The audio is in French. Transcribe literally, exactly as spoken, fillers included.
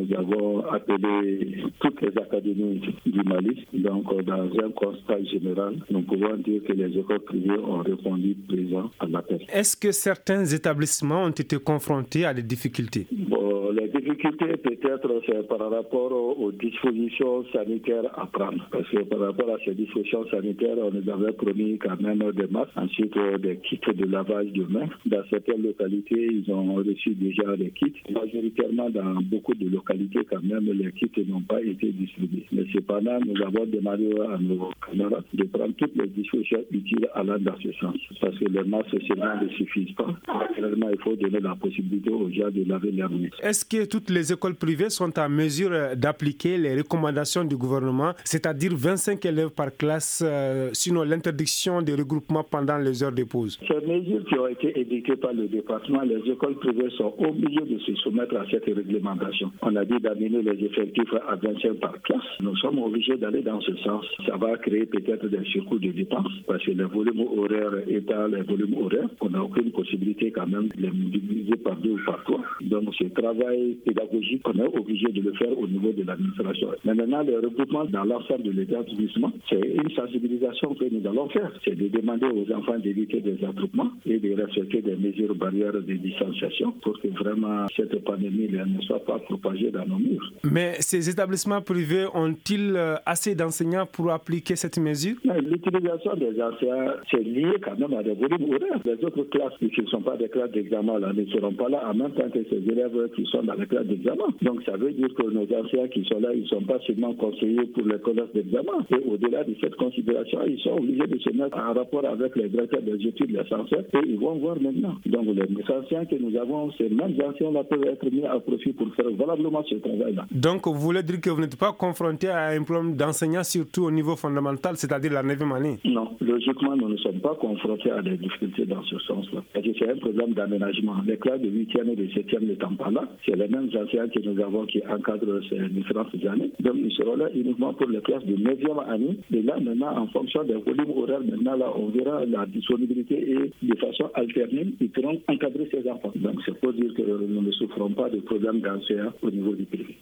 nous avons appelé toutes les académies du Mali. Donc, dans un constat général, nous pouvons dire que les écoles privées ont répondu présent à l'appel. Est-ce que certains établissements ont été confrontés à des difficultés? Bon, les difficultés, peut-être, c'est par rapport aux dispositions sanitaires à prendre. Parce que par rapport à ces dispositions sanitaires, on nous avait promis quand même des masques, ensuite des kits de lavage de mains. Dans certaines localités, ils ont reçu déjà des kits. Majoritairement, dans beaucoup de localités, quand même, les kits n'ont pas été distribués. Mais cependant, nous avons demandé à nos camarades de prendre toutes les dispositions utiles allant dans ce sens. Parce que les masques seulement ne suffisent pas. Naturellement, il faut donner la possibilité aux gens de laver leurs mains. Est-ce que toutes les écoles privées sont en mesure d'appliquer les recommandations du gouvernement, c'est-à-dire vingt-cinq élèves par classe, euh, sinon l'interdiction des regroupements pendant les heures de pause? Ces mesures qui ont été édictées par le département, les écoles privées sont obligées de se soumettre à cette réglementation. On a dit d'amener les effectifs à vingt-cinq par classe. Nous sommes obligés d'aller dans ce sens. Ça va créer peut-être des surcoûts de dépenses parce que les volumes horaires étant les volumes horaires, on n'a aucune possibilité quand même de les multiplier par deux ou par trois. Donc ce travail pédagogique, on est obligé de le faire au niveau de l'administration. Mais maintenant, le regroupement dans l'ensemble de l'établissement, c'est une sensibilisation que nous allons faire. C'est de demander aux enfants d'éviter des attroupements et de respecter des mesures barrières de distanciation pour que vraiment cette pandémie ne soit pas propagée dans nos murs. Mais ces établissements privés ont-ils assez d'enseignants pour appliquer cette mesure? L'utilisation des enseignants, c'est lié quand même à des volumes horaires. Les autres classes qui ne sont pas des classes d'examen là, ne seront pas là en même temps que ces élèves qui sont dans les classes d'examen. Donc ça veut dire que nos enseignants qui sont là, ils ne sont pas seulement conseillers pour les classes d'examen. Et au-delà de cette considération, ils sont obligés de se mettre en rapport avec les directeurs des études, les censeurs, et ils vont voir maintenant. Donc les enseignants que nous avons, ces mêmes enseignants-là peuvent être mis à profit pour faire valablement ce travail-là. Donc vous voulez dire que vous n'êtes pas confronté à un problème d'enseignants, surtout au niveau fondamental, c'est-à-dire la neuvième année? Non, logiquement, nous ne sommes pas confrontés à des difficultés dans ce sens-là. Parce que c'est un problème d'aménagement. Les classes de huitième et de septième n'étant pas là, c'est les mêmes enseignants que nous avons qui encadrent ces différentes années. Donc ils seront là uniquement pour les classes de neuvième année. Et là, maintenant, en fonction des volumes horaires, maintenant, là, on verra la disponibilité et de façon alternée, ils pourront encadrer ces enfants. Donc c'est pour dire que nous ne souffrons pas de problème d'enseignants au niveau du privé.